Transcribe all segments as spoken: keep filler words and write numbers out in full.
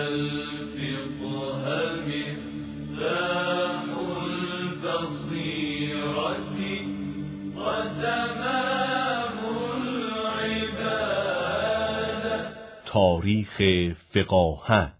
تاریخ فقاهت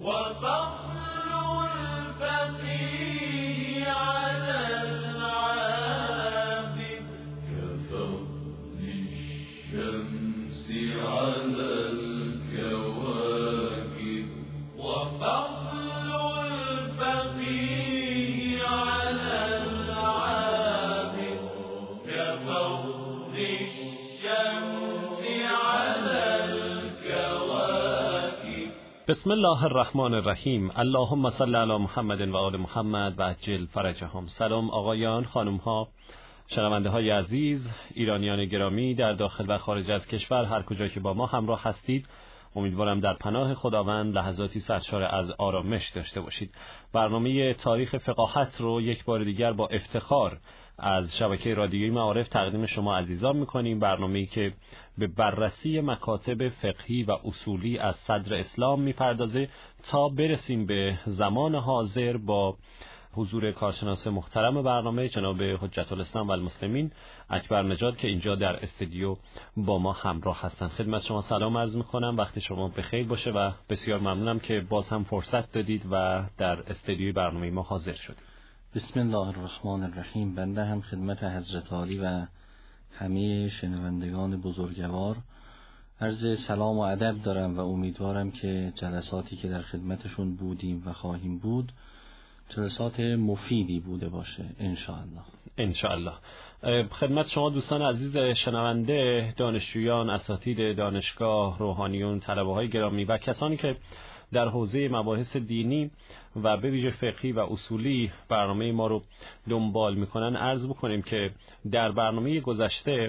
بسم الله الرحمن الرحیم. اللهم صل علی محمد و آل محمد و عجل فرجهم. سلام آقایان، خانم ها، شنونده های عزیز، ایرانیان گرامی در داخل و خارج از کشور، هر کجا که با ما همراه هستید، امیدوارم در پناه خداوند لحظاتی سرشار از آرامش داشته باشید. برنامه تاریخ فقاهت رو یک بار دیگر با افتخار از شبکه رادیویی معارف تقدیم شما عزیزان می‌کنیم. برنامه‌ای که به بررسی مکاتب فقهی و اصولی از صدر اسلام می‌پردازه تا برسیم به زمان حاضر با حضور کارشناس محترم برنامه جناب حجت الاسلام و المسلمین اکبر نژاد که اینجا در استودیو با ما همراه هستند. خدمت شما سلام عرض می‌کنم، وقت شما بخیر باشه و بسیار ممنونم که باز هم فرصت دادید و در استودیوی برنامه ما حاضر شدید. بسم الله الرحمن الرحیم. بنده هم خدمت حضرت عالی و همه شنوندگان بزرگوار عرض سلام و ادب دارم و امیدوارم که جلساتی که در خدمتشون بودیم و خواهیم بود جلسات مفیدی بوده باشه انشاءالله. انشاءالله. خدمت شما دوستان عزیز شنونده، دانشجویان، اساتید دانشگاه، روحانیون، طلبه‌های گرامی و کسانی که در حوزه مباحث دینی و به ویژه فقهی و اصولی برنامه ما رو دنبال میکنن عرض بکنیم که در برنامه گذشته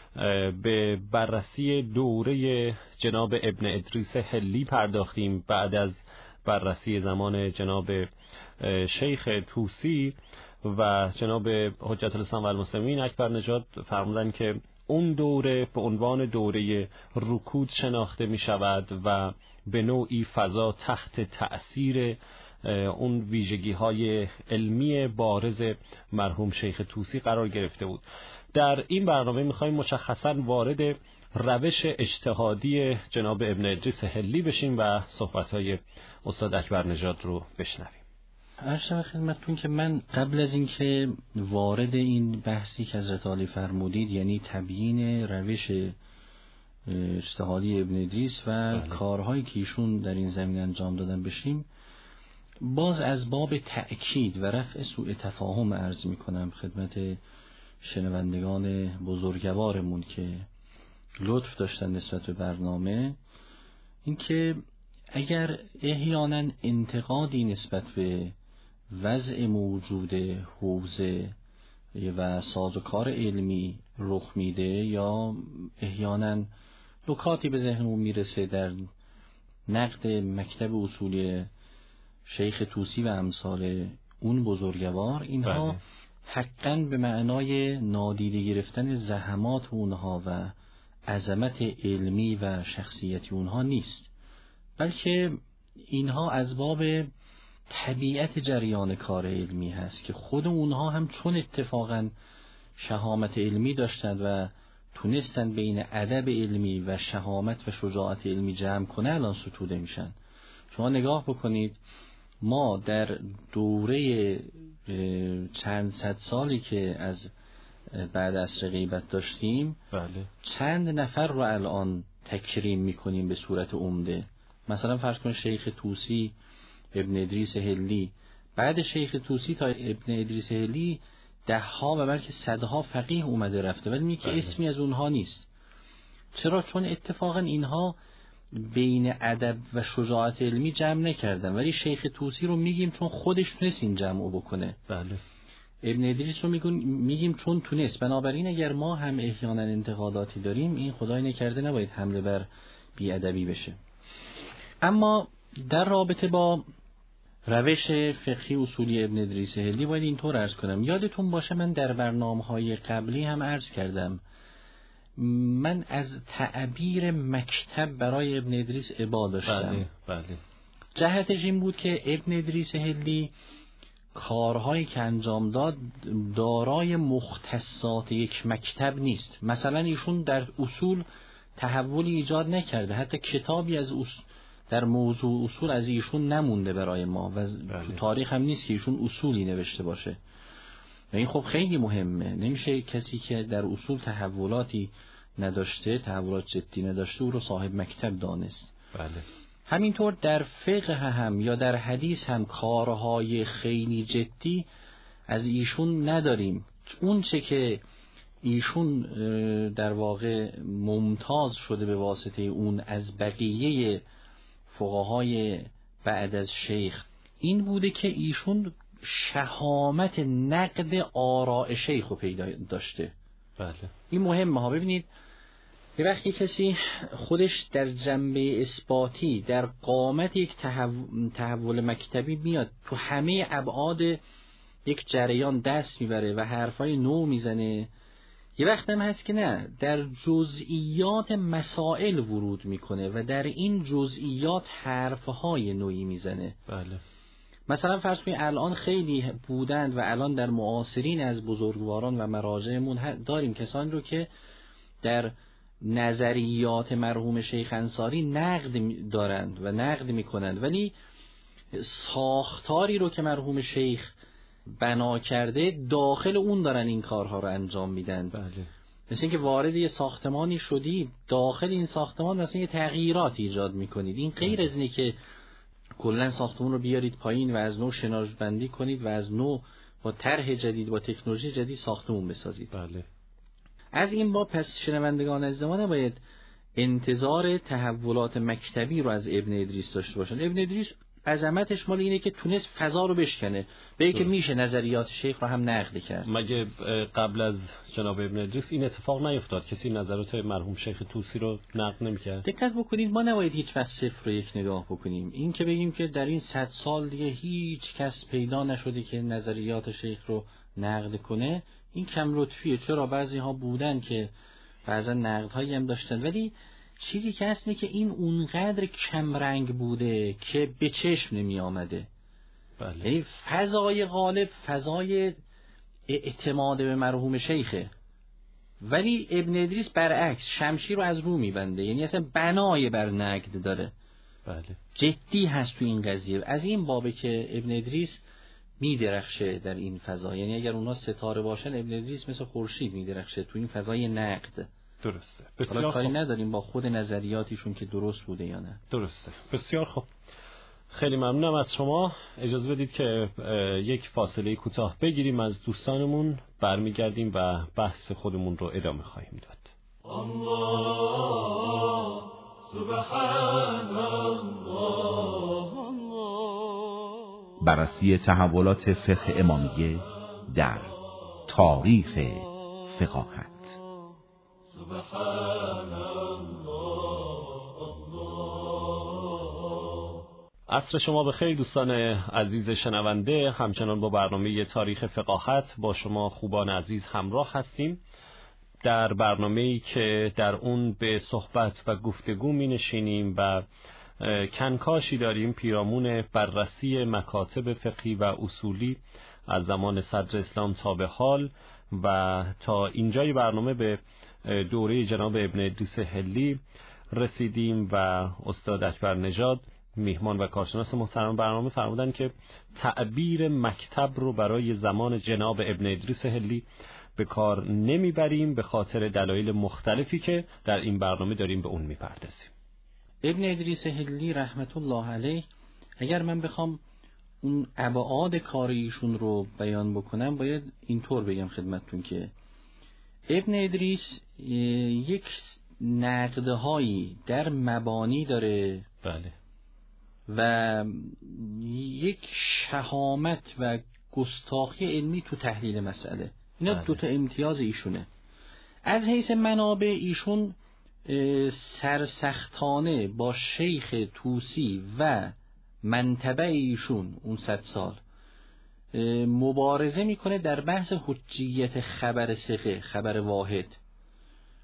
به بررسی دوره جناب ابن ادریس حلی پرداختیم. بعد از بررسی زمان جناب شیخ طوسی و جناب حجت الاسلام و المسلمین اکبر نژاد فرمودن که اون دوره به عنوان دوره رکود شناخته می شود و به نوعی فضا تحت تأثیر اون ویژگی های علمی بارز مرحوم شیخ طوسی قرار گرفته بود. در این برنامه میخوایم مشخصا وارد روش اجتهادی جناب ابن ادریس حلی بشیم و صحبت‌های استاد اکبر نژاد رو بشنویم. عرض خدمتتون که من قبل از اینکه وارد این بحثی که حضرت عالی فرمودید، یعنی تبیین روش اجتهادی ابن ادریس و بله. کارهایی که ایشون در این زمینه انجام دادن بشیم، باز از باب تأکید و رفع سوء تفاهم عرض میکنم خدمت شنوندگان بزرگوارمون که لطف داشتن نسبت به برنامه، اینکه اگر احیانا انتقادی نسبت به وضع موجود حوزه و سازوکار علمی رخ میده یا احیانا نکاتی به ذهنمون میرسه در نقد مکتب اصولی شیخ طوسی و امثال اون بزرگوار، اینها بله. حقاً به معنای نادیده گرفتن زحمات اونها و عظمت علمی و شخصیتی اونها نیست، بلکه اینها از باب طبیعت جریان کار علمی هست که خود اونها هم چون اتفاقاً شهامت علمی داشتند و تونستن بین ادب علمی و شهامت و شجاعت علمی جمع کنه الان ستوده میشن. شما نگاه بکنید، ما در دوره چند صد سالی که از بعد عصر غیبت داشتیم بله. چند نفر رو الان تکریم میکنیم به صورت عمده. مثلا فرض کن شیخ طوسی، ابن ادریس حلی، بعد شیخ طوسی تا ابن ادریس حلی ده ها و بلکه صدها فقیه اومده رفته، ولی میگه که اسمی از اونها نیست. چرا؟ چون اتفاقا اینها بین ادب و شجاعت علمی جمع نکردن، ولی شیخ طوسی رو میگیم چون خودش تونست این جمع رو بکنه. بله. ابن ادریس رو میگیم چون تونست. بنابراین اگر ما هم احیانا انتقاداتی داریم، این خدای نکرده نباید حمله بر بی‌ادبی بشه. اما در رابطه با روش فقهی اصولی ابن ادریس حلی باید اینطور عرض کنم. یادتون باشه من در برنامه‌های قبلی هم عرض کردم، من از تعبیر مکتب برای ابن ادریس ابا داشتم. بله بله. جهتش این بود که ابن ادریس هلی کارهایی که انجام داد دارای مختصات یک مکتب نیست. مثلا ایشون در اصول تحولی ایجاد نکرده، حتی کتابی از اصول در موضوع اصول از ایشون نمونده برای ما و تو تاریخ هم نیست که ایشون اصولی نوشته باشه و این خب خیلی مهمه. نمیشه کسی که در اصول تحولاتی نداشته، تحولات جدی نداشته، او رو صاحب مکتب دانست. بله. همینطور در فقه هم یا در حدیث هم کارهای خیلی جدی از ایشون نداریم. اون چه که ایشون در واقع ممتاز شده به واسطه اون از بقیه فقهای بعد از شیخ این بوده که ایشون شهامت نقد آراء شیخ رو پیدا داشته. بله. این مهمه ها. ببینید یه وقتی کسی خودش در جنبه اثباتی در قامت یک تحول مکتبی میاد، تو همه ابعاد یک جریان دست میبره و حرفای نو میزنه، یه وقت هم هست که نه، در جزئیات مسائل ورود میکنه و در این جزئیات حرفهای نوعی میزنه. بله. مثلا فرض کنید الان خیلی بودند و الان در معاصرین از بزرگواران و مراجعمون داریم کسانی رو که در نظریات مرحوم شیخ انصاری نقد دارند و نقد میکنند، ولی ساختاری رو که مرحوم شیخ بنا کرده داخل اون دارن این کارها رو انجام میدن. بله. مثل اینکه وارد یه ساختمانی شدی، داخل این ساختمان مثلا یه تغییرات ایجاد میکنید. این غیر از اینه که کلا ساختمان رو بیارید پایین و از نو شناسبندی کنید و از نو با طرح جدید با تکنولوژی جدید ساختمون بسازید. بله. از این باب پس شنوندگان از زمان باید انتظار تحولات مکتبی رو از ابن ادریس داشته باشن. ابن ادریس عظمتش مال اینه که تونست فضا رو بشکنه، به اینکه میشه نظریات شیخ رو هم نقد کرد. مگه قبل از جناب ابن ادریس این اتفاق نیفتاد؟ کسی نظرات مرحوم شیخ طوسی رو نقد نمی‌کرد؟ دقت بکنید، ما نباید هیچ وقت صفر رو یک نگاه بکنیم. این که بگیم که در این صد سال دیگه هیچ کس پیدا نشده که نظریات شیخ رو نقد کنه، این کم لطفیه. چرا بعضی ها بودن که بعضا نقدهایی هم داشتن، ولی چیزی که هست اینه که این اونقدر کم رنگ بوده که به چشم نمی آمده. بله. یعنی فضای غالب فضای اعتماد به مرحوم شیخه، ولی ابن ادریس برعکس شمشیر رو از رو میبنده، یعنی اصلا بنای بر نقد داره. بله. جدی هست تو این قضیه. از این بابه که ابن ادریس میدرخشه در این فضا، یعنی اگر اونا ستاره باشن ابن ادریس مثل خورشید میدرخشه تو این فضای نقد. درسته. بسیار کاری نداریم با خود نظریاتیشون که درست بوده یا نه. درسته. بسیار خوب. خیلی ممنونم از شما. اجازه بدید که یک فاصله کوتاه بگیریم از دوستانمون، برمیگردیم و بحث خودمون رو ادامه خواهیم داد. الله سبحان الله. بررسی تحولات فقه امامیه در تاریخ فقاهت. سبحان الله. عصر شما بخیر دوستان عزیز شنونده. همچنان با برنامه تاریخ فقاهت با شما خوبان عزیز همراه هستیم، در برنامه‌ای که در اون به صحبت و گفتگو می نشینیم و کنکاشی داریم پیرامون بررسی مکاتب فقهی و اصولی از زمان صدر اسلام تا به حال، و تا اینجای برنامه به دوره جناب ابن ادریس هلی رسیدیم و استاد اکبر نژاد میهمان و کارشناس محترم برنامه فرمودن که تعبیر مکتب رو برای زمان جناب ابن ادریس هلی به کار نمیبریم به خاطر دلایل مختلفی که در این برنامه داریم به اون میپردازیم. ابن ادریس هلی رحمت الله علیه، اگر من بخوام اون ابعاد کاریشون رو بیان بکنم باید اینطور بگم خدمتتون که ابن ادریس یک نقدهایی در مبانی داره. بله. و یک شهامت و گستاخی علمی تو تحلیل مسئله. اینا بله. دو تا امتیاز ایشونه. از حیث منابع ایشون سرسختانه با شیخ طوسی و منتبع ایشون اون صد سال مبارزه میکنه در بحث حجیت خبر ثقه، خبر واحد.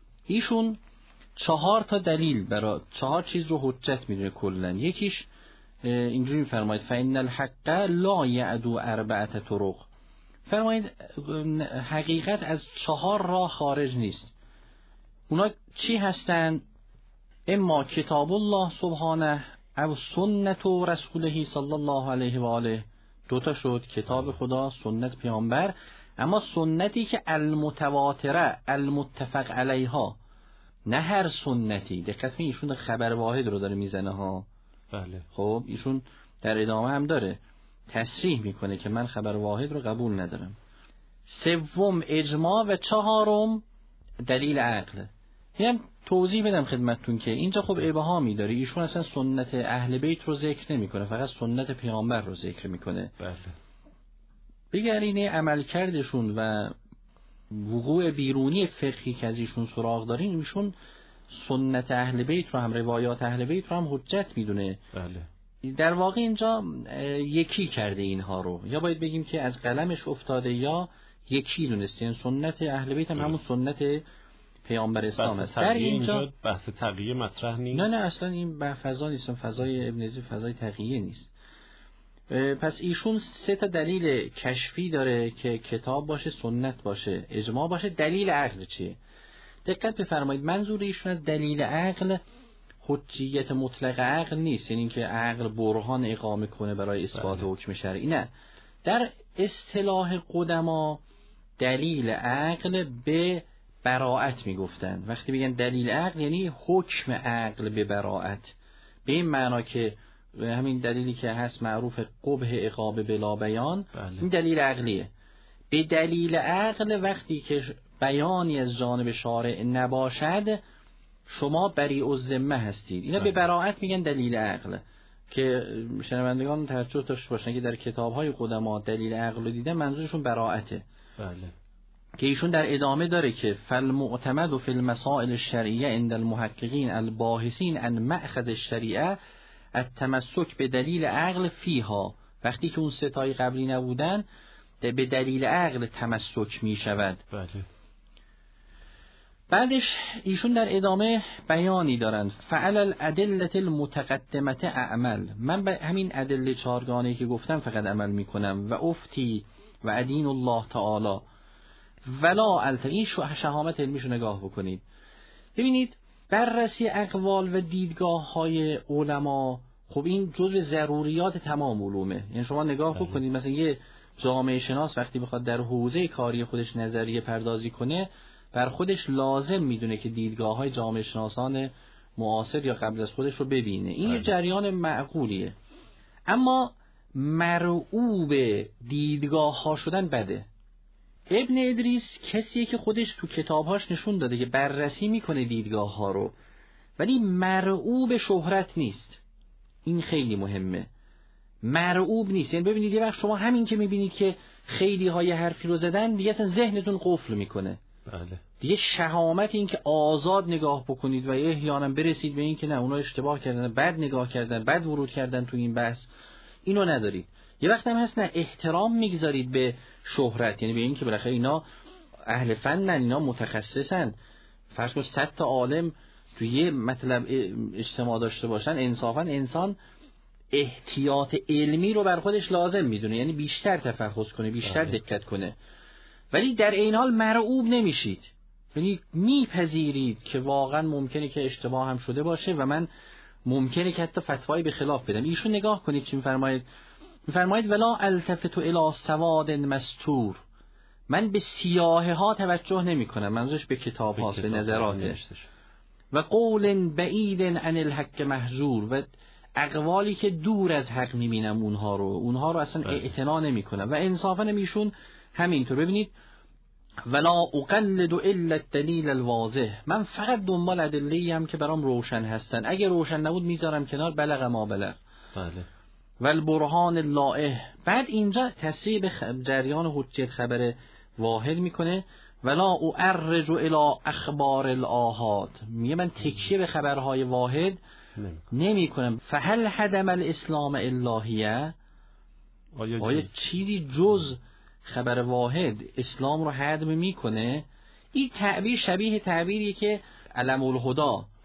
ایشون چهار تا دلیل برای چهار چیز رو حجت میدونه کلن. یکیش اینجوری می‌فرمایید فإن الحق لا يعدو اربعه طرق. فرمایید حقیقت از چهار راه خارج نیست. اونا چی هستن؟ اما کتاب الله سبحانه او سنت رسوله صلی الله علیه و آله. دوتا شد، کتاب خدا، سنت پیامبر. اما سنتی که المتواتره المتفق علیها، نه هر سنتی. دقت کنید ایشون خبر واحد رو داره میزنه ها. بله. خب ایشون در ادامه هم داره تصریح میکنه که من خبر واحد رو قبول ندارم. سوم اجماع و چهارم دلیل عقل. هم توضیح بدم خدمتتون که اینجا خب ابهامی داره. ایشون اصلا سنت اهل بیت رو ذکر نمیکنه، فقط سنت پیامبر رو ذکر میکنه. بله. بگرینه عملکردشون و وقوع بیرونی فقهی که از ایشون سراغ دارین، ایشون سنت اهل بیت رو هم روایات اهل بیت رو هم حجت میدونه. بله. در واقع اینجا یکی کرده اینها رو، یا باید بگیم که از قلمش افتاده یا یکی دونسته. این سنت اهل بیت هم همون سنت پیامبر اسلام است. در اینجا بحث تقیه مطرح نیست. نه نه اصلا این فضا نیست، فضای ابن عزی فضای تقیه نیست. پس ایشون سه تا دلیل کشفی داره که کتاب باشه، سنت باشه، اجماع باشه. دلیل عقل چیه؟ دقت بفرمایید منظور ایشون از دلیل عقل حجیت مطلق عقل نیست، یعنی اینکه عقل برهان اقامه کنه برای اثبات حکم شرعی. نه، در اصطلاح قدما دلیل عقل به براءت میگفتن. وقتی میگن دلیل عقل یعنی حکم عقل به براءت، به این معنا که همین دلیلی که هست معروف قبح عقاب بلا بیان. بله. این دلیل عقلیه. به دلیل عقل وقتی که بیانی از جانب شارع نباشد شما بریء الذمه هستید. اینا به براءت میگن دلیل عقل، که شنوندگان توجه داشته باشن که در کتاب‌های قدما دلیل عقل رو دیدن منظورشون براءته. بله. که ایشون در ادامه داره که فالمعتمد فی المسائل الشرعیه عند المحققین الباحثین عن مأخذ الشریعه التمسک به دلیل عقل فیها. وقتی که اون ستای قبلی نبودن به دلیل عقل تمسک می شود. بله. بعدش ایشون در ادامه بیانی دارند فعل الادله المتقدمه اعمل. من به همین ادله چهارگانه‌ای که گفتم فقط عمل می کنم. و افتی و ادین الله تعالی ولا التقی. شهامت علمیشو نگاه بکنید، ببینید بررسی اقوال و دیدگاه های علما، خب این جزء ضروریات تمام علومه. یعنی شما نگاه بکنید مثلا یه جامعه شناس وقتی بخواد در حوزه کاری خودش نظریه پردازی کنه، بر خودش لازم میدونه که دیدگاه های جامعه شناسان معاصر یا قبل از خودش رو ببینه. این یه جریان معقولیه. اما مرعوب دیدگاه ها شدن بده. ابن ادریس کسیه که خودش تو کتابهاش نشون داده که بررسی میکنه دیدگاه ها رو، ولی مرعوب شهرت نیست. این خیلی مهمه. مرعوب نیست. یعنی ببینید یه وقت شما همین که میبینید که خیلی های حرفی رو زدن دیگه اصلا ذهنتون قفل میکنه. بله. دیگه شهامت این که آزاد نگاه بکنید و احیانا برسید به این که نه اونا اشتباه کردن، بد نگاه کردن، بد ورود کردن تو این بحث، اینو ندارید. یه وقت هم هست نه احترام میگذارید به شهرت، یعنی به این که بالاخره اینا اهل فنن، اینا متخصصن. فرض کن صد تا عالم توی یه مطلب اجتماع داشته باشن، انصافا انسان احتیاط علمی رو بر خودش لازم میدونه، یعنی بیشتر تفحص کنه، بیشتر دقت کنه. ولی در این حال مرعوب نمیشید، یعنی میپذیرید که واقعا ممکنه که اشتباه هم شده باشه و من ممکنه که حتی فتوایی به خلاف بدم. ایشون نگاه کنید چی میفرماید. میفرماید ولا التفت الی سواد مستور. من به سیاهه ها توجه نمی کنم، منظورش به کتاب هاست، به نظراته. و قول بعید عن الحق محجور. و اقوالی که دور از حق میبینم اونها رو اونها رو اصلا اعتنا نمی کنم. و انصافا ایشون همینطور. ببینید ولا اقلد الا الدلیل الواضح. من فقط دنبال ادله‌ای هم که برام روشن هستن، اگه روشن نبود میذارم کنار. بلغ ما بلغ. بله. و البرهان اللائح. بعد اینجا تصریح به جریان حجیت خبر واحد میکنه. ولا اعرج الی اخبار الاحاد. میگه من تکیه به خبرهای واحد نمی کنم. فهل هدم الاسلام اللهیه. آیا, آیا چیزی جز خبر واحد اسلام رو هدم میکنه؟ این تعبیر شبیه تعبیری که علم الهدا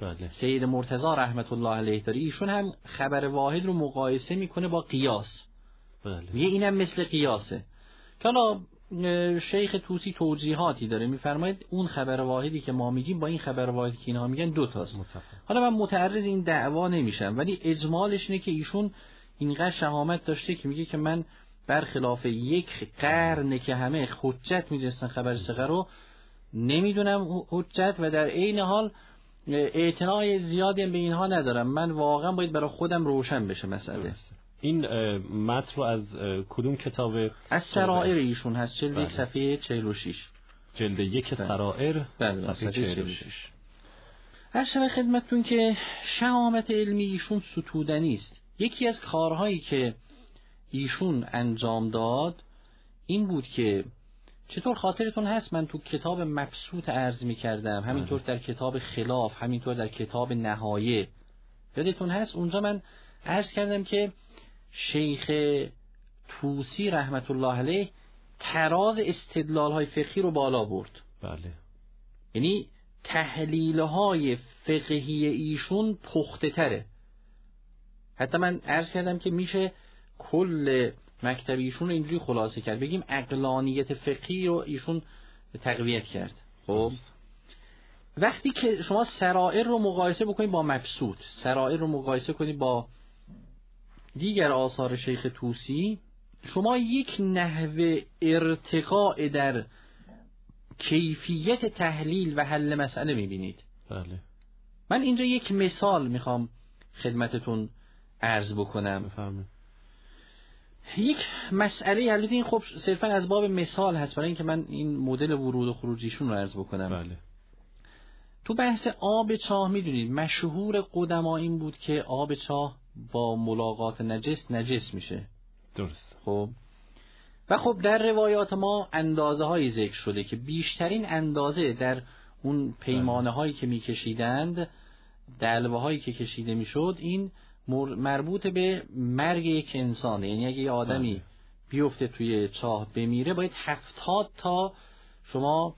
بله. سید مرتضی رحمت الله علیه داره، ایشون هم خبر واحد رو مقایسه میکنه با قیاس. بله. میگه اینم مثل قیاسه. که حالا شیخ طوسی توجیهاتی داره، میفرماید اون خبر واحدی که ما میگیم با این خبر واحدی که اینها میگن دو تاست. متفق. حالا من متعرض این دعوا نمیشم، ولی اجمالش اینه که ایشون اینقدر شهامت داشته که میگه که من برخلاف یک قرن که همه حجت میدونستن خبر صغر رو نمیدونم حجت، و در عین حال اعتنای زیادی به اینها ندارم. من واقعا باید برای خودم روشن بشه مسئله. این متن رو از کدوم کتاب؟ از سرائر ایشون هست، جلد یک صفحه چهل و شش. جلد یک سرائر صفحه چهل و شش. هر شب خدمتتون که شهامت علمی ایشون ستودنی است. یکی از کارهایی که ایشون انجام داد این بود که چطور خاطرتون هست من تو کتاب مبسوط عرض می کردم، همینطور در کتاب خلاف، همینطور در کتاب نهایه، یادتون هست اونجا من عرض کردم که شیخ طوسی رحمت الله علیه تراز استدلال های فقهی رو بالا برد. بله. یعنی تحلیل های فقهی ایشون پخته تره. حتی من عرض کردم که میشه کل مکتب ایشون رو اینجوری خلاصه کرد، بگیم عقلانیت فقهی رو ایشون تقویت کرد. خب وقتی که شما سرائر رو مقایسه بکنید با مبسوط، سرائر رو مقایسه کنید با دیگر آثار شیخ طوسی، شما یک نحوه ارتقاء در کیفیت تحلیل و حل مسئله میبینید. بله. من اینجا یک مثال میخوام خدمتتون عرض بکنم. بفرمایید. یک مسئله البته این خب صرفا از باب مثال هست برای اینکه من این مدل ورود و خروجیشون رو عرض بکنم. بله. تو بحث آب چاه میدونید مشهور قدما این بود که آب چاه با ملاقات نجس نجس میشه. درست. خب و خب در روایات ما اندازه های ذکر شده که بیشترین اندازه در اون پیمانه هایی که میکشیدند، دلوه هایی که کشیده میشد، این مربوط به مرگ یک انسانه. یعنی اگه یه آدمی بله. بیفته توی چاه بمیره باید هفتاد تا شما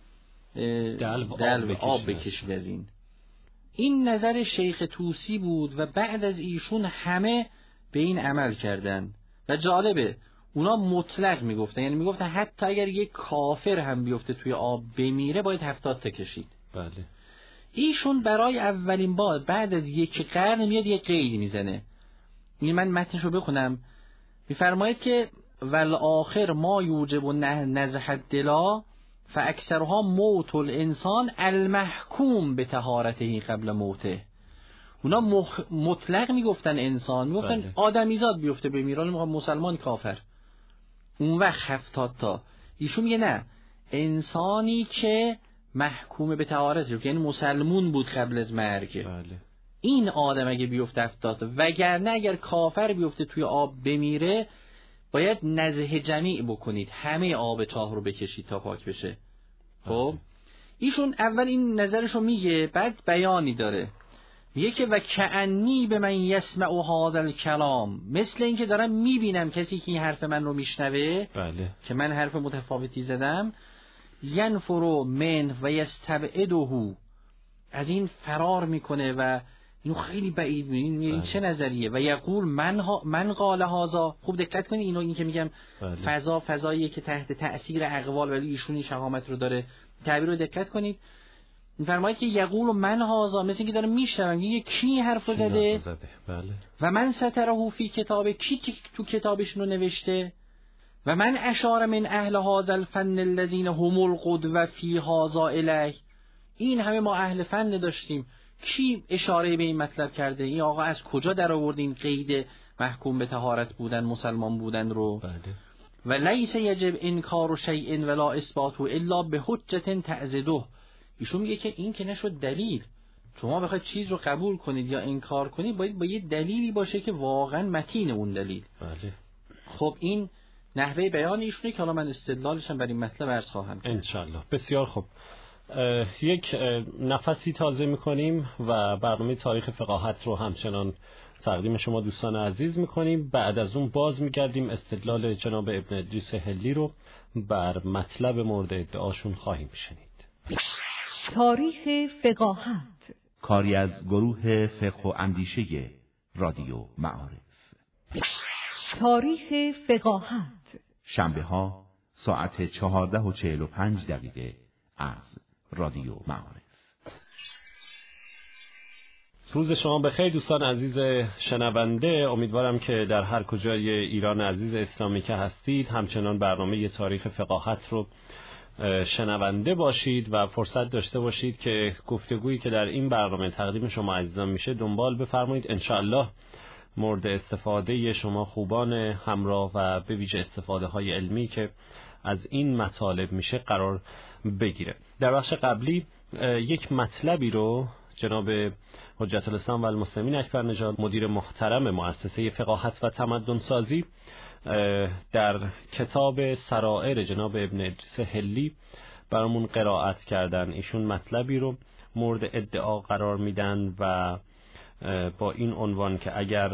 دلو, دلو آب بکشید از این. این نظر شیخ طوسی بود و بعد از ایشون همه به این عمل کردن و جالبه اونا مطلق میگفتن، یعنی میگفتن حتی اگر یک کافر هم بیفته توی آب بمیره باید هفتاد تا کشید. بله. ایشون برای اولین بار بعد از یک قرن میاد یک قید میزنه. این من متنشو بخونم. میفرماید که والآخر ما یوجب نزح الدلا فاکثرها موت الانسان المحکوم به طهارته قبل موته. اونا مخ... مطلق میگفتن انسان، میگفتن بله. آدمیزاد بیفته بمیره، میگفتن مسلمان کافر. اون وقت هفتاد تا. ایشون میگه نه، انسانی که محکوم به طهارت، یعنی مسلمون بود قبل از مرگ، بله. این آدم اگه بیفته هفتاد تا، وگرنه اگر کافر بیفته توی آب بمیره باید نزح جمیع بکنید، همه آب چاه رو بکشید تا پاک بشه. خب ایشون اول این نظرشو میگه، بعد بیانی داره، میگه که و کأنی به من یسمع هذا الکلام، مثل اینکه دارم میبینم کسی که این حرف من رو میشنوه، بله. که من حرف متفاوتی زدم، ینفرو من و یستبعده، از این فرار میکنه و اینو خیلی بعید میبینه. این چه نظریه؟ و یقول من ها من قال هذا. خوب دقت کنید، اینو این که میگم بله. فضا فضاییه که تحت تأثیر اقوال، ولی ایشون این شهامت رو داره. تعبیر رو دقت کنید، میفرماید که یقول من هذا، مثل اینکه داره میشنوم یه کی حرف زده. بله. و من ستره فی کتاب، کی تو کتابش رو نوشته. و من اشار من اهل هذا الفن الذين هم القدوة فی هذا الیه. این همه ما اهل فن داشتیم، کی اشاره به این مطلب کرده؟ این آقا از کجا در آورد این قید محکوم به طهارت بودن، مسلمان بودن رو؟ بله. و لیس یجب انکار شیء ولا اثباته الا به حجت تعضده. ایشون میگه که این که نشد دلیل، شما بخواید چیز رو قبول کنید یا انکار کنید باید با یه دلیلی باشه که واقعا متین اون دلیل. بله. خب این نحوه بیان ایشونه که حالا من استدلالش هم بر این مطلب عرض خواهم کرد انشالله. بسیار خوب. یک نفسی تازه میکنیم و برنامه تاریخ فقاهت رو همچنان تقدیم شما دوستان عزیز میکنیم. بعد از اون باز میگردیم استدلال جناب ابن ادریس حلی رو بر مطلب مورد ادعاشون خواهیم شنید. تاریخ فقاهت کاری از گروه فقه و اندیشه رادیو معارف. تاریخ فقاهت شنبه ها ساعت چهارده و چهل و پنج دقیقه از رادیو معارف. روز شما بخیر دوستان عزیز شنونده، امیدوارم که در هر کجای ایران عزیز اسلامی که هستید همچنان برنامه تاریخ فقاهت رو شنونده باشید و فرصت داشته باشید که گفتگویی که در این برنامه تقدیم شما عزیزان میشه دنبال بفرمایید. انشاءالله مورد استفاده شما خوبان همراه و به ویژه استفاده های علمی که از این مطالب میشه قرار بگیره. در بخش قبلی یک مطلبی رو جناب حجت الاسلام و المسلمین اکبر نژاد مدیر محترم مؤسسه فقاهت و تمدن سازی در کتاب سرائر جناب ابن ادریس حلی برامون قرائت کردن. ایشون مطلبی رو مورد ادعا قرار میدن و با این عنوان که اگر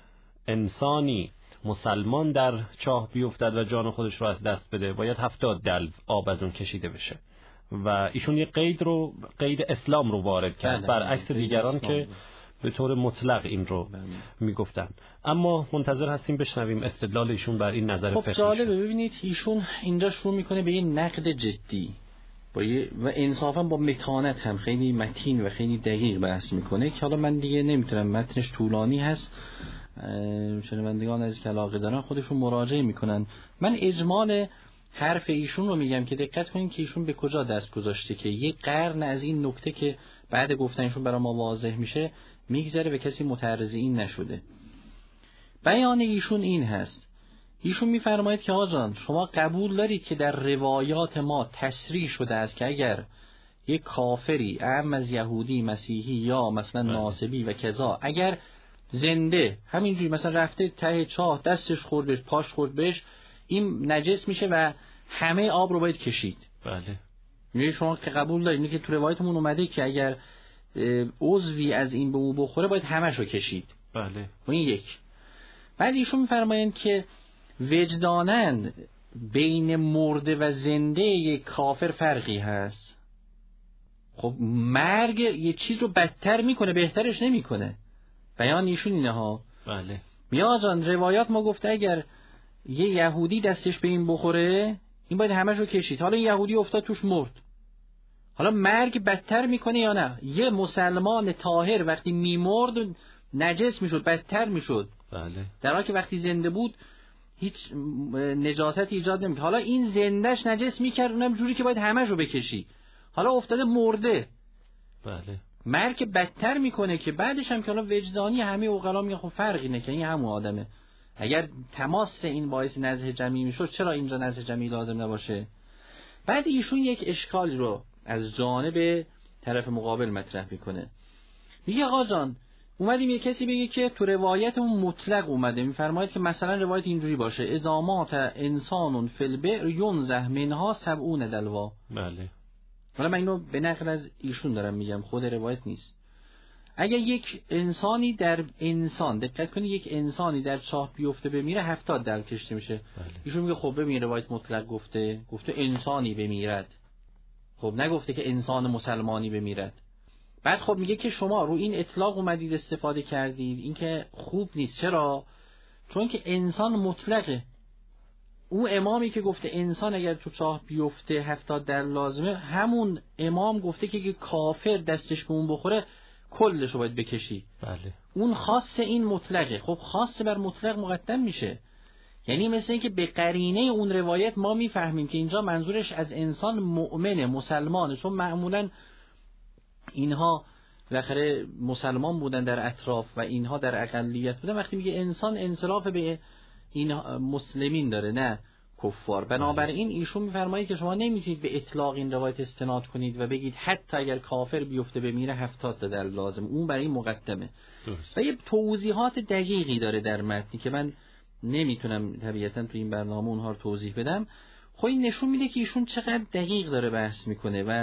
انسانی مسلمان در چاه بیفتد و جان خودش رو از دست بده باید هفتاد دلو آب از اون کشیده بشه و ایشون یه قید رو قید اسلام رو وارد کرد برعکس دیگران که به طور مطلق این رو میگفتن. اما منتظر هستیم بشنویم استدلال ایشون بر این نظر فقهی. خب جالبه ببینید ایشون اینجا شروع میکنه به یه نقد جدی با یه و انصافا با متانت هم خیلی متین و خیلی دقیق بحث میکنه که حالا من دیگه نمیتونم، متنش طولانی هست، شنوندگان از که علاقه دارن خودشون مراجعه میکنن. من اجمال حرف ایشون رو میگم که دقت کنین که ایشون به کجا دست گذاشته که یک قرن از این نکته که بعد گفتنشون برای ما واضح میشه میگذره و کسی متعرض این نشده. بیان ایشون این هست، ایشون میفرماید که آقا شما قبول دارید که در روایات ما تصریح شده است که اگر یک کافری اعم از یهودی مسیحی یا مثلا ناصبی و کذا اگر زنده همینجوری مثلا رفته ته چاه دستش خورد بهش پاش خورد بهش این نجس میشه و همه آب رو باید کشید. بله میگه شما که قبول دارید که تو روایتمون اومده که اگر عضوی از این به او بخوره باید همش رو کشید. بله و این یک. بعد ایشون میفرمایند که وجدانن بین مرده و زنده یک کافر فرقی هست. خب مرگ یه چیز رو بدتر میکنه بهترش نمیکنه. بیان ایشون اینه ها. بله میا جان روایات ما گفته اگر یه یهودی دستش به این بخوره این باید همش رو کشید. حالا یهودی افتاد توش مرد، حالا مرگ بدتر میکنه یا نه؟ یه مسلمان طاهر وقتی میمرد نجس میشد، بدتر میشد. بله در حالی که وقتی زنده بود هیچ نجاست ایجاد نمیکرد. حالا این زندهش نجس میکرد، اونم جوری که باید همش رو بکشی. حالا افتاده مرده. بله مرگ بدتر میکنه که بعدش هم که حالا وجدانی همه عقلا میگن خب فرقی نه که این همون آدمه. اگر تماس این باعث نزع جمعی میشد چرا اینجا نزع جمعی لازم نباشه؟ بعد ایشون یک اشکال رو از جانب طرف مقابل مطرح میکنه. میگه آقا جان اومدیم یه کسی بگه که تو روایتمون مطلق اومده، میفرماید که مثلا روایت اینجوری باشه اذا مات انسان فی البئر ینزح منها سبعون دلوا. بله حالا من اینو به نقل از ایشون دارم میگم، خود روایت نیست. اگر یک انسانی در انسان دقت کنید یک انسانی در چاه بیفته بمیره هفتاد دلو کشته میشه. بله. ایشون میگه خب ببین روایت مطلق گفته گفته انسانی بمیرد، خب نگفته که انسان مسلمانی بمیرد. بعد خب میگه که شما رو این اطلاق اومدید استفاده کردید، این که خوب نیست. چرا؟ چون که انسان مطلقه. او امامی که گفته انسان اگر تو چاه بیفته هفتاد دلو لازمه، همون امام گفته که کافر دستش به اون بخوره کلش رو باید بکشی. بله اون خاص این مطلقه. خب خاص بر مطلق مقدم میشه. یعنی مثل این که به قرینه اون روایت ما میفهمیم که اینجا منظورش از انسان مؤمنه، مسلمانه، چون معمولا اینها بالاخره مسلمان بودن در اطراف و اینها در اقلیت بودن. وقتی میگه انسان انصراف به این مسلمین داره نه کفار. بنابراین ایشون میفرمایید که شما نمیتونید به اطلاق این روایت استناد کنید و بگید حتی اگر کافر بیفته بمیره هفتاد دلو لازم. اون برای مقدمه درست. و یه توضیحات دقیقی داره در متنی که من نمیتونم طبیعتا تو این برنامه اونها رو توضیح بدم. خب این نشون میده که ایشون چقدر دقیق داره بحث میکنه و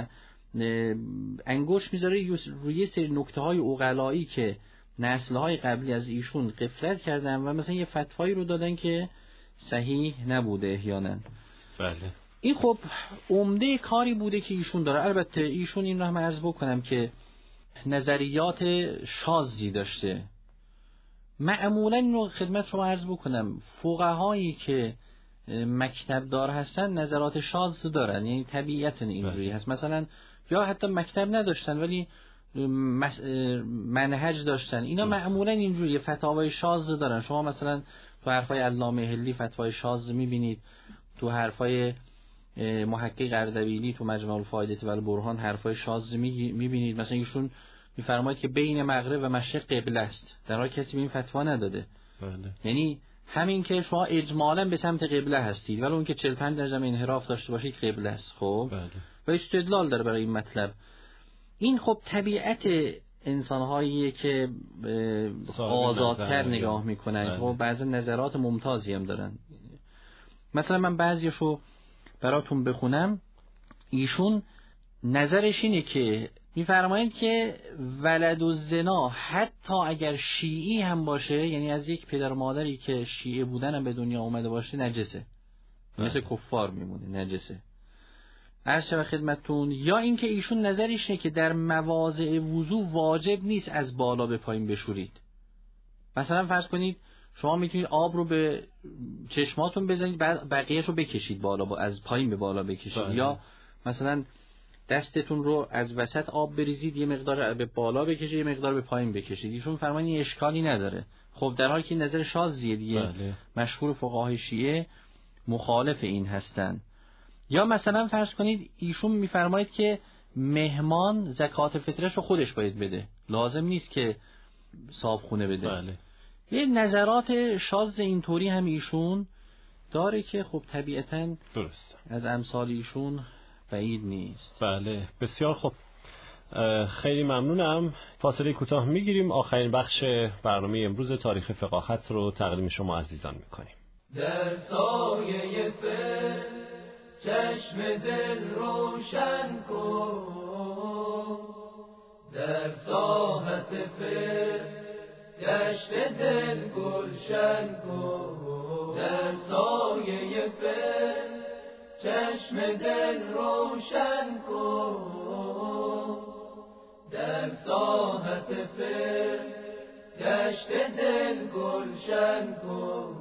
انگوش میذاره روی یه سری نکته های عقلایی که نسل‌های قبلی از ایشون غفلت کردن و مثلا یه فتوایی رو دادن که صحیح نبوده احیانا. بله این خب عمده کاری بوده که ایشون داره. البته ایشون این رو هم عرض بکنم که نظریات شاذی داشته. معمولا اینو خدمت شما عرض بکنم، فقهایی که مکتب دار هستن نظرات شاذ دارن، یعنی طبیعت اینجوری هست. مثلا یا حتی مکتب نداشتن ولی منهج داشتن، اینا معمولا اینجوری فتاوای شاذ دارن. شما مثلا تو حرفای علامه هلی فتوای شاذ میبینید، تو حرفای محقق اردبیلی تو مجمع الفائده و البرهان حرفای شاذ میبینید. مثلا ایشون میفرماید که بین مغرب و مشرق قبله است، در حالی کسی به این فتوا نداده. بله. یعنی همین که شما اجمالاً به سمت قبله هستید ولی اون که چهل و پنج درجه انحراف داشته باشید قبله است. خب بله. و استدلال داره برای این مطلب. این خب طبیعت انسان‌هایی که آزادتر نگاه میکنن. بله. خب بعضی نظرات ممتازی هم دارن. مثلا من بعضیشو براتون بخونم. ایشون نظرش اینه که میفرمایند که ولد الزنا حتی اگر شیعی هم باشه، یعنی از یک پدر و مادری که شیعه بودن هم به دنیا اومده باشه، نجسه، مثل کفار میمونه، نجسه. عرض شود خدمتتون. یا اینکه ایشون نظرش اینه که در مواضع وضو واجب نیست از بالا به پایین بشورید. مثلا فرض کنید شما میتونید آب رو به چشماتون بزنید بعد بقیه‌اش رو بکشید بالا، با از پایین به بالا بکشید. بله. یا مثلا دستتون رو از وسط آب بریزید، یه مقدار به بالا بکشید، یه مقدار به پایین بکشید. ایشون فرمانی این اشکالی نداره. خب در حالی که نظر شاذیه دیگه. بله. مشهور فقهای شیعه مخالف این هستن. یا مثلا فرض کنید ایشون میفرماید که مهمان زکات فطرش رو خودش باید بده، لازم نیست که صاحبخونه بده. بله. یه نظرات شاذ اینطوری هم ایشون داره که خب طبیعتاً درست از امثال ایشون بعید نیست. بله بسیار خوب، خیلی ممنونم. فاصله کوتاه میگیریم، آخرین بخش برنامه امروز تاریخ فقاهت رو تقدیم شما عزیزان میکنیم. در سایه فقه چشم دل روشن کن، در ساحت فقه گشت دل گلشن کن، در سایه فقه چشم دل روشن کن، در ساحت فقه گشت دل گلشن کن.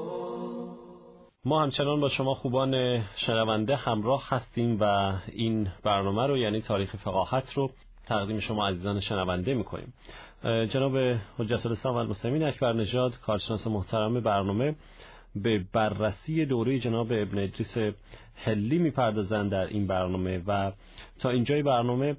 ما همچنان با شما خوبان شنونده همراه هستیم و این برنامه رو یعنی تاریخ فقاهت رو تقدیم شما عزیزان شنونده میکنیم. جناب حجت الاسلام و المسلمین اکبر نژاد، کارشناس محترم برنامه، به بررسی دوره جناب ابن ادریس حلی میپردازند در این برنامه و تا اینجای برنامه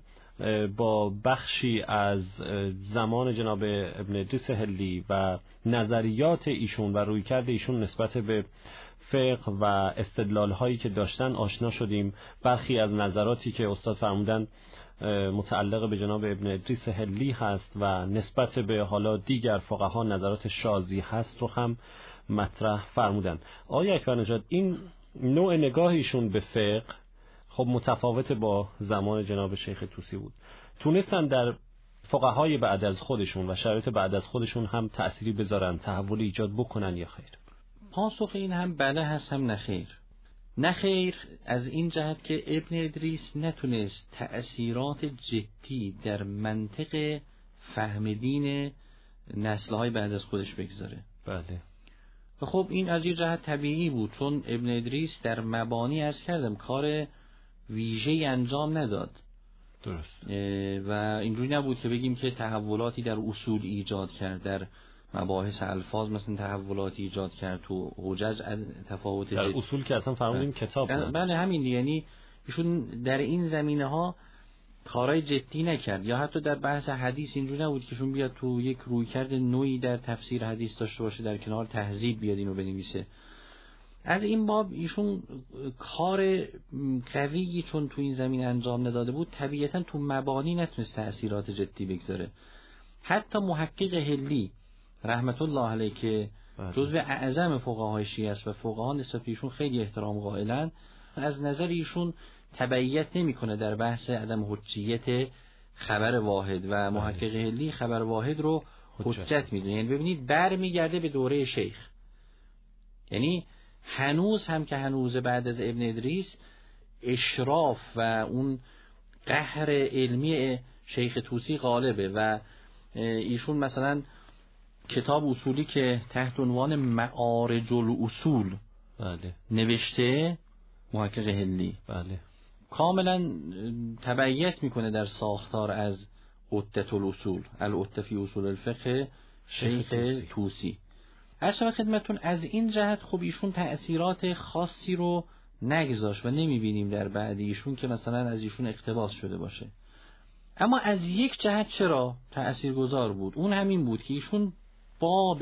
با بخشی از زمان جناب ابن ادریس حلی و نظریات ایشون و رویکرد ایشون نسبت به فقه و استدلال هایی که داشتن آشنا شدیم. برخی از نظراتی که استاد فرمودن متعلق به جناب ابن ادریس حلی هست و نسبت به حالا دیگر فقها نظرات شاذی هست رو هم مطرح فرمودن. آقای اکبر نژاد، این نوع نگاهیشون به فقه خب متفاوت با زمان جناب شیخ طوسی بود. تونستن در فقهای بعد از خودشون و شرایط بعد از خودشون هم تأثیری بذارن، تحول ایجاد بکنن یا خیر؟ پاسخ این هم بله هست هم نخیر. نخیر از این جهت که ابن ادریس نتونست تأثیرات جدی در منطق فهم دین نسل‌های بعد از خودش بگذاره. بله. و خب این از این جهت طبیعی بود، چون ابن ادریس در مبانی عرض کردم کار ویژه‌ای انجام نداد. درست. و اینجوری نبود که بگیم که تحولاتی در اصول ایجاد کرد، در مباحث الفاظ مثلا تحولاتی ایجاد کرد، تو حجج تفاوت در اصول که اصلا فرمودیم کتاب. بله همین، یعنی ایشون در این زمینه ها کارهای جدی نکرد. یا حتی در بحث حدیث اینجوری نبود که ایشون بیاد تو یک رویکرد نوعی در تفسیر حدیث داشته باشه، در کنار تهذیب بیاد اینو بنویسه. از این باب ایشون کار قویی چون تو این زمینه انجام نداده بود، طبیعتا تو مبانی نتونست تأثیرات جدی بگذاره. حتی محقق حلی رحمت الله علیه که جزو اعظم فقهای شیعه است و فقها نسبت به ایشون خیلی احترام قائلن، از نظر ایشون تبعیت نمیکنه در بحث عدم حجیت خبر واحد و محقق حلی خبر واحد رو حجت میدونه. یعنی ببینید برمیگرده به دوره شیخ، یعنی هنوز هم که هنوز بعد از ابن ادریس اشراف و اون قهر علمی شیخ طوسی غالبه و ایشون مثلا کتاب اصولی که تحت عنوان معارج الاصول بله نوشته محقق هلی بله کاملا تبعیت میکنه در ساختار از عدة الاصول العدة فی اصول الفقه شیخ طوسی. عرض خدمتتون از این جهت خب ایشون تأثیرات خاصی رو نگذاشت و نمیبینیم در بعد ایشون که مثلا از ایشون اقتباس شده باشه. اما از یک جهت چرا تأثیرگذار بود؟ اون همین بود که ایشون باب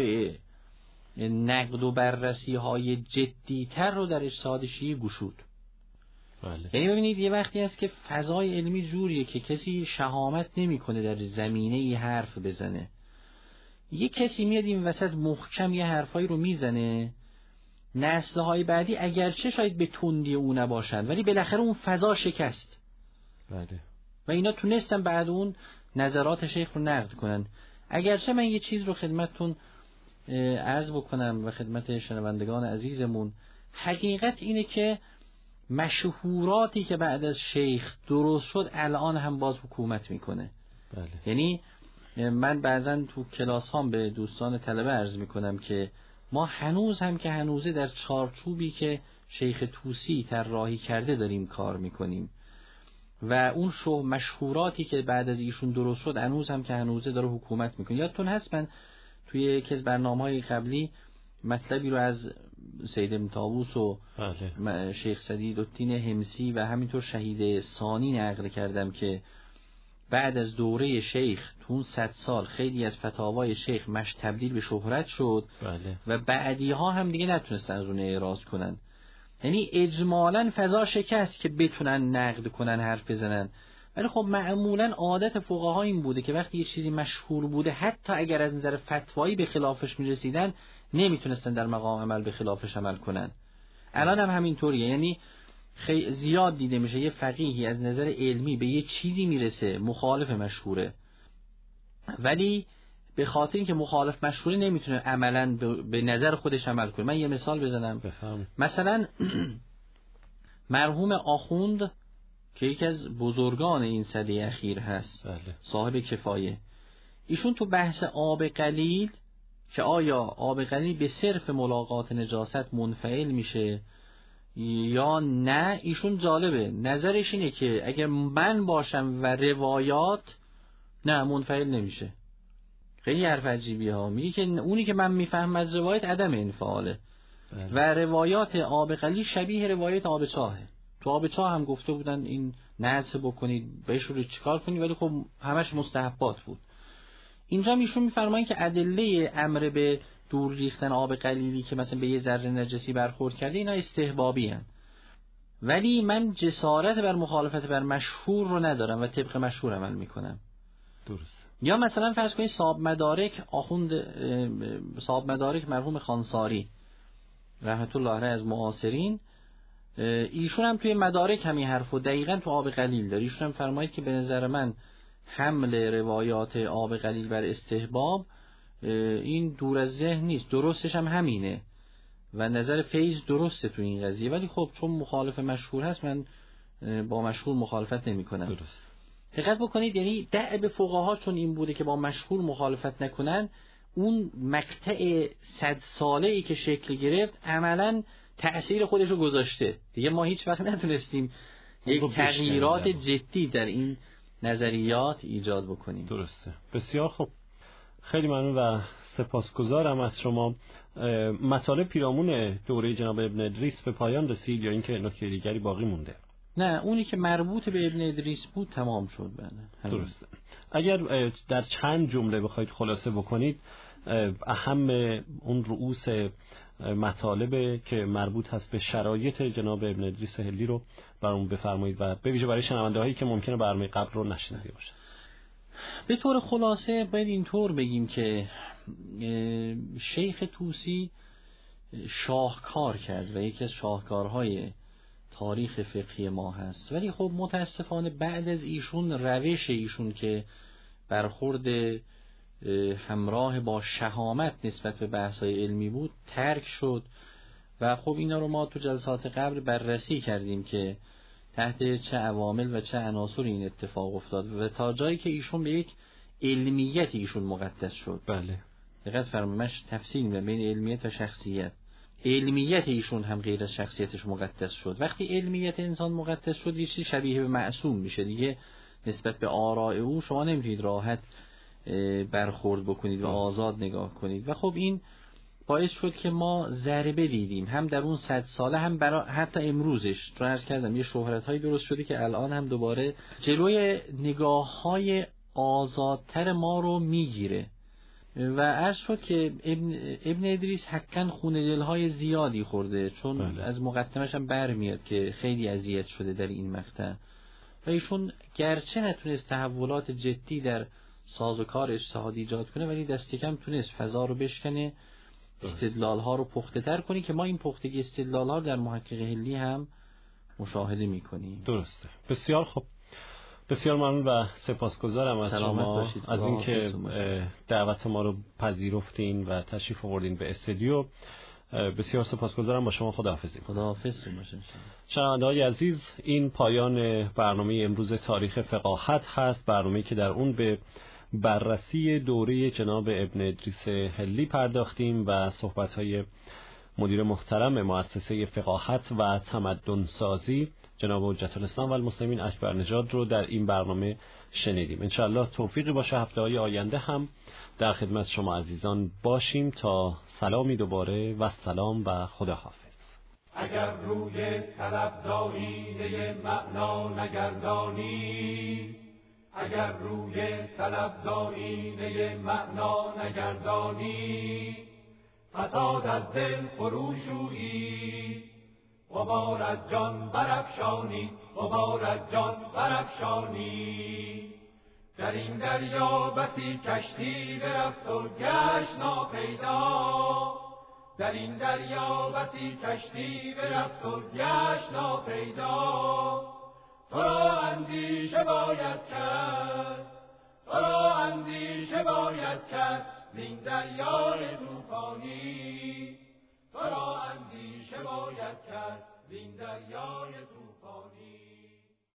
نقد و بررسی های جدی تر رو در اجتهاد شیعه گشود. بله. یعنی ببینید یه وقتی هست که فضای علمی جوریه که کسی شهامت نمیکنه در زمینه ای حرف بزنه. یه کسی میاد این وسط محکم یه حرفایی رو میزنه، نسل‌های بعدی اگرچه شاید به تندی او نباشن ولی بالاخره اون فضا شکست. بله. و اینا تونستن بعد اون نظرات شیخ رو نقد کنن. اگرچه من یه چیز رو خدمتتون عرض بکنم و خدمت شنوندگان عزیزمون، حقیقت اینه که مشهوراتی که بعد از شیخ درست شد الان هم باز حکومت میکنه. بله. یعنی من بعضا تو کلاس هام به دوستان طلبه عرض میکنم که ما هنوز هم که هنوزه در چارچوبی که شیخ طوسی طراحی کرده داریم کار میکنیم و اون شو مشهوراتی که بعد از ایشون درست شد هنوز هم که هنوزه داره حکومت میکنه. یادتون هست من توی یکی از برنامه‌های قبلی مطلبی رو از سید ابن طاووس و بله. شیخ سدیدالدین حمصی و همینطور شهید ثانی نقل کردم که بعد از دوره شیخ تو اون صد سال خیلی از فتاوای شیخ مش تبدیل به شهرت شد. بله. و بعدی ها هم دیگه نتونستن از اون اعراض کنن. یعنی اجمالاً فضا شکست که بتونن نقد کنن حرف بزنن. ولی خب معمولاً عادت فقها این بوده که وقتی یه چیزی مشهور بوده حتی اگر از نظر فتوایی به خلافش میرسیدن نمیتونستن در مقام عمل به خلافش عمل کنن. الان هم همینطوریه. یعنی خیلی زیاد دیده میشه یه فقیهی از نظر علمی به یه چیزی میرسه مخالف مشهوره ولی به خاطر اینکه مخالف مشهوره نمیتونه عملاً به نظر خودش عمل کنه. من یه مثال بزنم. بفهم. مثلا مرحوم آخوند که یکی از بزرگان این سده اخیر هست. بله. صاحب کفایه، ایشون تو بحث آب قلیل که آیا آب قلیل به صرف ملاقات نجاست منفعل میشه یا نه، ایشون جالبه نظرش اینه که اگر من باشم و روایات نه منفعل نمیشه. خیلی حرف عجیبی ها. میگه که اونی که من میفهم از روایت عدم انفعاله. بله. و روایات آب قلیل شبیه روایت آب چاهه. تو آب چاه هم گفته بودن این نعسه بکنید بشوری چیکار کنید ولی خب همش مستحبات بود. اینجا ایشون میفرمایند که ادله امر به دور ریختن آب قلیلی که مثلا به یه ذره نجسی برخورد کرده اینا استحبابی هن. ولی من جسارت بر مخالفت بر مشهور رو ندارم و طبق مشهور عمل میکنم. درست. یا مثلا فرض کنید صاحب مدارک آخوند صاحب مدارک مرحوم خانساری رحمت الله علیه از معاصرین، ایشون هم توی مدارک همین حرفو دقیقاً تو آب قلیل داره. ایشون هم فرمایید که به نظر من حمل روایات آب قلیل بر استحباب این دور از ذهن نیست، درستش هم همینه و نظر فیض درسته تو این قضیه ولی خب چون مخالف مشهور هست من با مشهور مخالفت نمی کنم. درست. دقت بکنید یعنی دأب فقها چون این بوده که با مشهور مخالفت نکنن، اون مقطع صد ساله ای که شکل گرفت عملاً تأثیر خودش رو گذاشته دیگه. ما هیچ وقت نتونستیم یک تغییرات جدی در این نظریات ایجاد بکنیم. درسته. بسیار خوب. خیلی ممنون و سپاسگزارم از شما. مطالب پیرامون دوره جناب ابن ادریس به پایان رسید یا اینکه نکته دیگری باقی مونده؟ نه، اونی که مربوط به ابن ادریس بود تمام شد. بله. درسته. اگر در چند جمله بخواید خلاصه بکنید اهم اون رؤوس مطالب که مربوط هست به شرایط جناب ابن ادریس هلی رو برامون بفرمایید و به ویژه برای شنونده هایی که ممکنه برنامه قبل رو نشنیده باشه. به طور خلاصه باید اینطور بگیم که شیخ طوسی شاهکار کرد و یکی از شاهکارهای تاریخ فقهی ما هست، ولی خب متاسفانه بعد از ایشون روش ایشون که برخورد همراه با شهامت نسبت به بحث‌های علمی بود ترک شد و خب اینا رو ما تو جلسات قبل بررسی کردیم که تحت چه عوامل و چه عناصر این اتفاق افتاد و تا جایی که ایشون به یک علمیت ایشون مقدس شد. بله دقت فرمایید، من تفصیل می‌دم بین علمیت و شخصیت. علمیت ایشون هم غیر از شخصیتش مقدس شد. وقتی علمیت انسان مقدس شد، یه چیزی شبیه به معصوم میشه دیگه. نسبت به آراء او شما نمیتونید راحت برخورد بکنید و آزاد نگاه کنید و خب این باعث شد که ما ضربه دیدیم، هم در اون صد ساله هم برای حتی امروزش. رو عرض کردم یه شهرت‌هایی درست شده که الان هم دوباره جلوی نگاه‌های آزادتر ما رو میگیره و عرض شد که ابن, ابن ادریس حقاً خون دلهای زیادی خورده، چون بله. از مقدمش هم برمیاد که خیلی اذیت شده در این مقطع و ایشون گرچه نتونست تحولات جدی در سازوکار اجتهادی ایجاد کنه، ولی دست کم تونست فضا رو بشکنه، استدلال ها رو پخته تر کنی که ما این پختگی استدلال ها رو در محقق هلی هم مشاهده میکنیم. درسته. بسیار خوب، بسیار ممنون و سپاسگزارم از شما از اینکه دعوت ما رو پذیرفتین و تشریف آوردین به استودیو. بسیار سپاسگزارم. با شما خداحافظی. خداحافظ باشین. شنونده‌های عزیز، این پایان برنامه امروز تاریخ فقاهت هست، برنامه‌ای که در اون به بررسی دوره جناب ابن ادریس هلی پرداختیم و صحبت‌های مدیر محترم مؤسسه فقاهت و تمدن سازی جناب حجت الاسلام و المسلمین اکبر نژاد رو در این برنامه شنیدیم. انشاءالله توفیقی باشه هفته‌های آینده هم در خدمت شما عزیزان باشیم. تا سلامی دوباره و سلام و خداحافظ. اگر روی طلب زاییده معنا نگردانی، اگر روی طلب زاییده معنا نگردانی، فساد از دل فروشویی، غبار از جان برافشانی، غبار از جان برافشانی. در این دریا بسی کشتی برفت و گشت ناپیدا، در این دریا بسی کشتی برفت و گشت ناپیدا. تو را اندیشه باید کرد، تو را اندیشه باید کرد زین دریای طوفانی، تو را اندیشه باید کرد زین دریای طوفانی.